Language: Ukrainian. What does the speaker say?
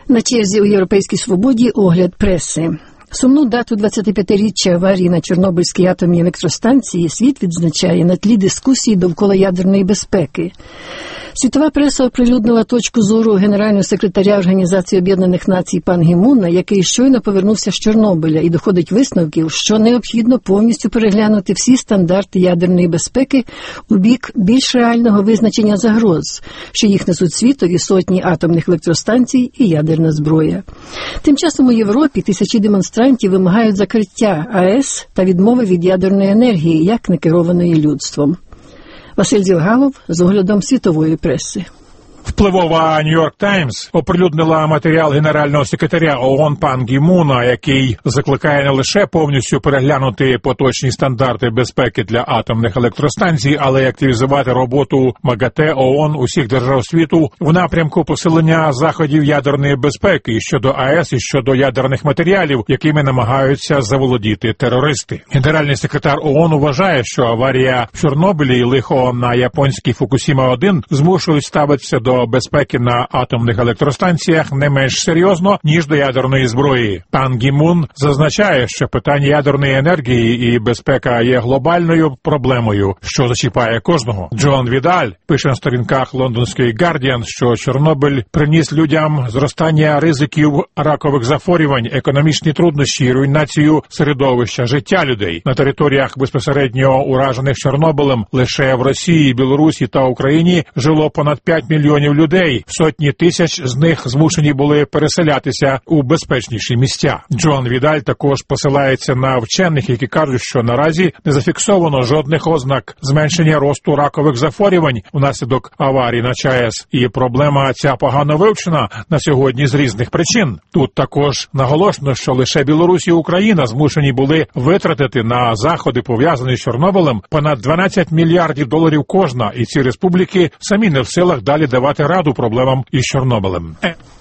На черзі у «Європейській свободі» огляд преси. Сумну дату 25-річчя аварії на Чорнобильській атомній електростанції світ відзначає на тлі дискусії довкола ядерної безпеки. Світова преса оприлюднила точку зору генерального секретаря Організації Об'єднаних Націй Пан Гі Муна, який щойно повернувся з Чорнобиля і доходить висновків, що необхідно повністю переглянути всі стандарти ядерної безпеки у бік більш реального визначення загроз, що їх несуть світові сотні атомних електростанцій і ядерна зброя. Тим часом у Європі тисячі демонстрантів вимагають закриття АЕС та відмови від ядерної енергії, як не керованої людством. Василь Зілгалов з оглядом світової преси. Впливова «Нью-Йорк Таймс» оприлюднила матеріал генерального секретаря ООН Пан Гі Муна, який закликає не лише повністю переглянути поточні стандарти безпеки для атомних електростанцій, але й активізувати роботу МАГАТЕ ООН усіх держав світу в напрямку посилення заходів ядерної безпеки щодо АЕС і щодо ядерних матеріалів, якими намагаються заволодіти терористи. Генеральний секретар ООН вважає, що аварія в Чорнобилі і лихо на японській Фукусіма-1 змушують ставитися до безпеки на атомних електростанціях не менш серйозно, ніж до ядерної зброї. Пан Гі Мун зазначає, що питання ядерної енергії і безпека є глобальною проблемою, що зачіпає кожного. Джон Відаль пише на сторінках лондонської «Гардіан», що Чорнобиль приніс людям зростання ризиків ракових захворювань, економічні труднощі і руйнацію середовища життя людей. На територіях безпосередньо уражених Чорнобилем лише в Росії, Білорусі та Україні жило понад 5 мільйонів людей. Сотні тисяч з них змушені були переселятися у безпечніші місця. Джон Відаль також посилається на вчених, які кажуть, що наразі не зафіксовано жодних ознак зменшення росту ракових захворювань внаслідок аварії на ЧАЕС. І проблема ця погано вивчена на сьогодні з різних причин. Тут також наголошено, що лише Білорусь і Україна змушені були витратити на заходи, пов'язані з Чорнобилем, понад 12 мільярдів доларів кожна, і ці республіки самі не в силах далі давати раду проблемам із Чорнобилем.